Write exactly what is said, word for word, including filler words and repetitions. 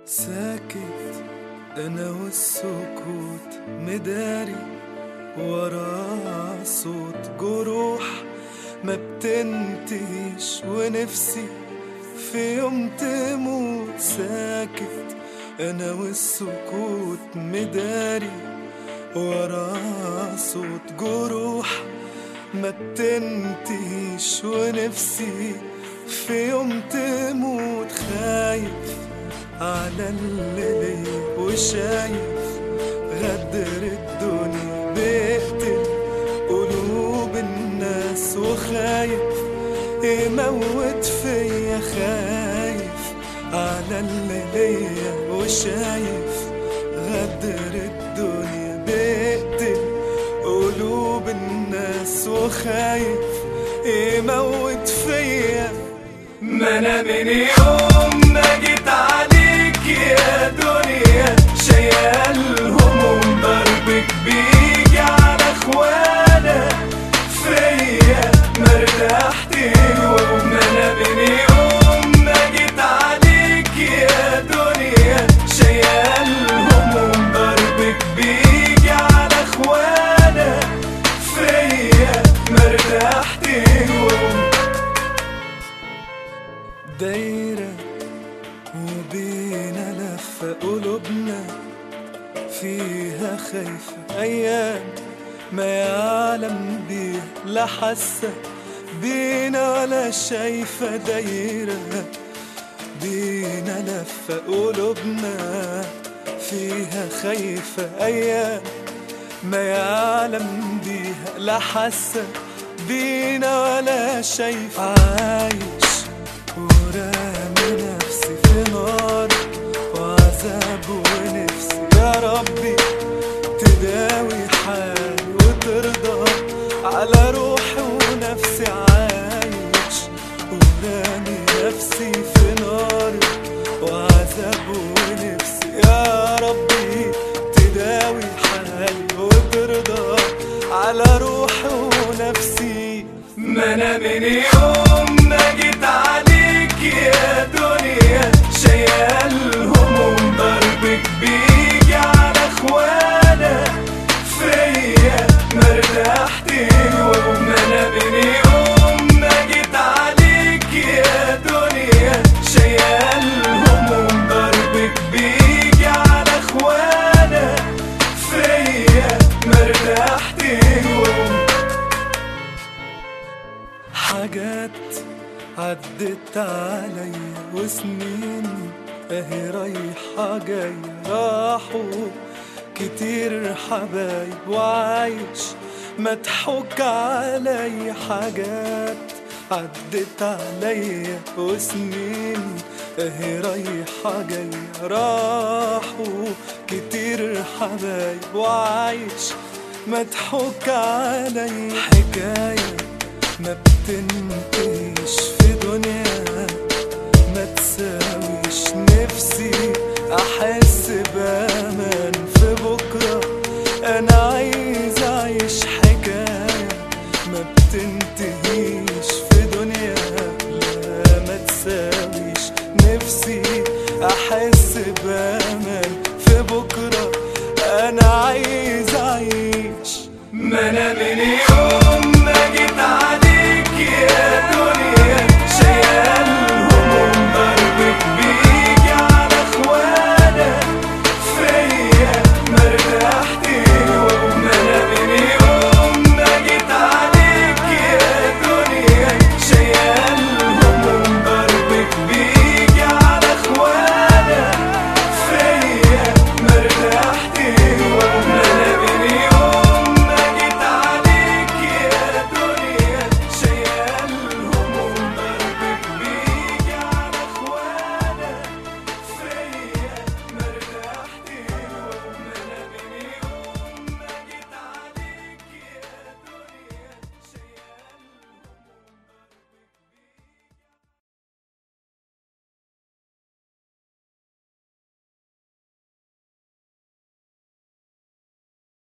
ساكت انا والسكوت مداري ورا صوت جروح ما بتنتهيش ونفسي في يوم تموت. ساكت انا والسكوت مداري ورا صوت جروح ما بتنتهيش ونفسي في يوم تموت. خايف على اللي ليا وشايف غدر الدنيا بيقتل قلوب الناس وخايف يموت فيا. خايف على اللي ليا وشايف غدر الدنيا بيقتل قلوب الناس وخايف يموت فيا. ما انا من يوم ما جيت عليك يا دنيا شايل هموم ضربك بيجي على اخوانا فيا مرتحت يوم. ما انا من يوم ما جيت عليك يا دنيا شايل هموم ضربك بيجي على اخوانا فيا مرتحت يوم. دايرة وبينا لفة قلوبنا فيها خايفة أيام ما يعلم بيها لا حاسة بينا ولا شايفة. دايرة بينا لفة قلوبنا فيها خايفة أيام ما يعلم بيها لا حاسة بينا ولا شايفة. عايش ورامي نفسي في نار وعذاب ونفسي يا ربي تداوي حالي وترضى على روحي ونفسي. عايش ورامي نفسي في نار وعذاب ونفسي يا ربي تداوي حالي وترضى على روحي ونفسي. ما انا من يوم ما جيت عليك يا دنيا شايل هموم ضربك بيجي على اخوانا فيا مرتحت يوم. ما انا من يوم ما جيت عليك يا دنيا شايل هموم ضربك بيجي على اخوانا فيا مرتحت يوم. حاجات عدت عليا وسنين اهي رايحة جاية راحوا كتير حبايب وعايش مضحوك عليا. حاجات عدت عليا وسنين اهي رايحة جاية راحوا كتير حبايب وعايش مضحوك عليا. حكاية ما بتنتهيش في دنيا ما تساويش نفسي احس بامان في بكره. انا عايز اعيش حكايه ما بتنتهيش